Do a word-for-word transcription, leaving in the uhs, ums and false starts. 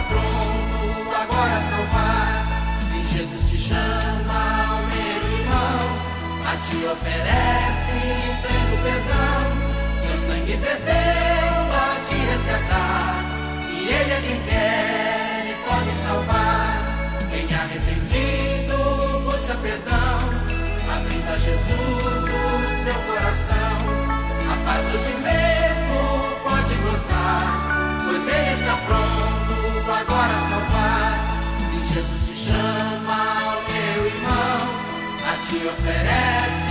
pronto agora a salvar. Se Jesus te chama, meu irmão, a te oferece pleno perdão. Seu sangue verteu a te resgatar, e Ele é quem quer e pode salvar. Quem é arrependido busca perdão, abrindo a Jesus o seu coração. A paz hoje mesmo pode gostar, pois Ele está pronto agora a salvar. Se Jesus te chama, meu irmão, a te oferece